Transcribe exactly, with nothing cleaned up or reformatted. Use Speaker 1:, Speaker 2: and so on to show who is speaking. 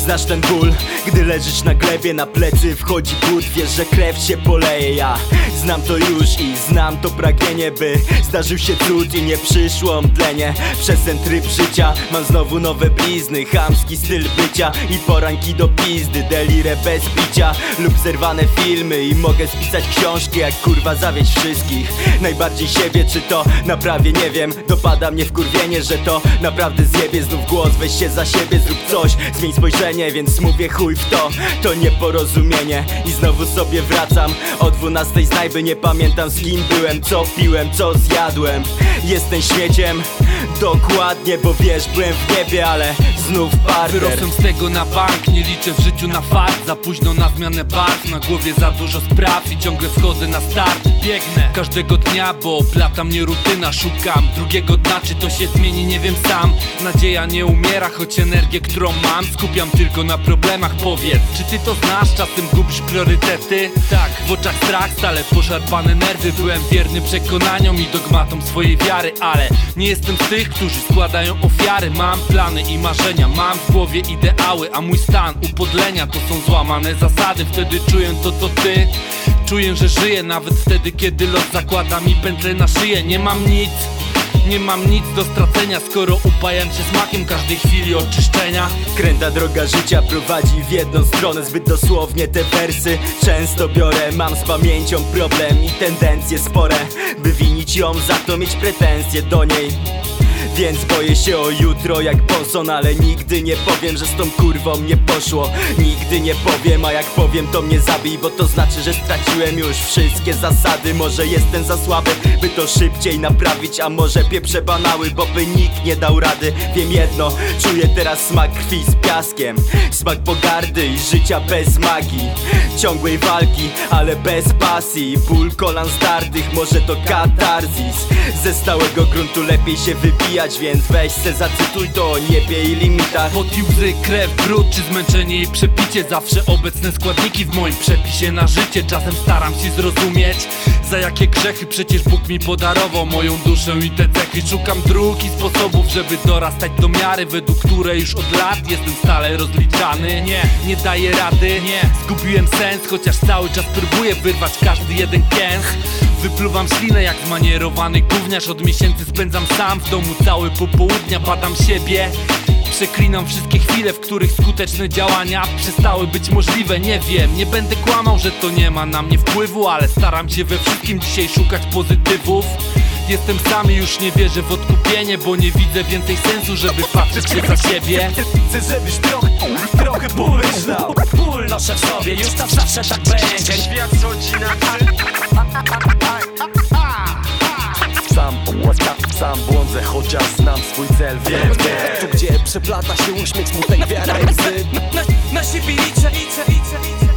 Speaker 1: Znasz ten ból, gdy leżysz na glebie, na plecy wchodzi but. Wiesz, że krew się poleje, ja znam to już i znam to pragnienie, by zdarzył się cud i nie przyszło mdlenie. Przez ten tryb życia mam znowu nowe blizny, chamski styl bycia i poranki do pizdy. Delirę bez picia lub zerwane filmy i mogę spisać książki, jak kurwa zawieść wszystkich. Najbardziej siebie, czy to naprawię, nie wiem. Dopada mnie wkurwienie, że to naprawdę zjebie. Znów głos, weź się za siebie, zrób coś, zmień spojrzenie. Więc mówię chuj w to, to nieporozumienie. I znowu sobie wracam o dwunastej z najby. Nie pamiętam, z kim byłem, co piłem, co zjadłem. Jestem śmieciem, dokładnie, bo wiesz, byłem w niebie, ale znów parter.
Speaker 2: Wyrosłem z tego na bank, nie liczę w życiu na fakt. Za późno na zmianę barw, na głowie za dużo spraw i ciągle wchodzę na start. Biegnę każdego dnia, bo oplata mnie rutyna. Szukam drugiego dna, czy to się zmieni, nie wiem sam. Nadzieja nie umiera, choć energię, którą mam, skupiam tylko na problemach. Powiedz, czy ty to znasz? Czasem gubisz priorytety? Tak, w oczach strach, stale poszarpane nerwy. Byłem wierny przekonaniom i dogmatom swojej wiary, ale nie jestem z tych, którzy składają ofiary. Mam plany i marzenia, mam w głowie ideały, a mój stan upodlenia to są złamane zasady. Wtedy czuję to, co ty. Czuję, że żyję nawet wtedy, kiedy los zakłada mi pętlę na szyję. Nie mam nic, nie mam nic do stracenia, skoro upajam się smakiem każdej chwili oczyszczenia.
Speaker 1: Kręta droga życia prowadzi w jedną stronę. Zbyt dosłownie te wersy często biorę. Mam z pamięcią problem i tendencje spore, by winić ją, za to mieć pretensje do niej. Więc boję się o jutro jak Bonson, ale nigdy nie powiem, że z tą kurwą nie poszło. Nigdy nie powiem, a jak powiem, to mnie zabij, bo to znaczy, że straciłem już wszystkie zasady. Może jestem za słaby, by to szybciej naprawić, a może pieprzę banały, bo by nikt nie dał rady. Wiem jedno, czuję teraz smak krwi z piaskiem, smak pogardy i życia bez magii, ciągłej walki, ale bez pasji. Ból kolan zdartych, może to katarzis. Ze stałego gruntu lepiej się wybijać, więc weź se zacytuj to o niebie i limitach.
Speaker 2: Pot i łzy, krew, brud czy zmęczenie i przepicie, zawsze obecne składniki w moim przepisie na życie. Czasem staram się zrozumieć, za jakie grzechy przecież Bóg mi podarował moją duszę i te cechy. Szukam dróg i sposobów, żeby dorastać do miary, według której już od lat jestem stale rozliczany. Nie, nie daję rady, nie, zgubiłem sens, chociaż cały czas próbuję wyrwać każdy jeden kęs. Wypluwam ślinę jak zmanierowany gówniarz. Od miesięcy spędzam sam w domu całe popołudnia. Badam siebie, przeklinam wszystkie chwile, w których skuteczne działania przestały być możliwe. Nie wiem, nie będę kłamał, że to nie ma na mnie wpływu, ale staram się we wszystkim dzisiaj szukać pozytywów. Jestem sam i już nie wierzę w odkupienie, bo nie widzę więcej sensu, żeby patrzeć się za siebie.
Speaker 3: Chcę, żebyś trochę, trochę pomyślał. Ból noszę w sobie, już tam zawsze tak będzie. Świat sądzi na Sam, sam błądzę, chociaż znam swój cel. Wiem, wiem. Tu gdzie przeplata się uśmiech, smutek, wiara i łzy. Na, na siebie liczę, liczę, liczę, liczę.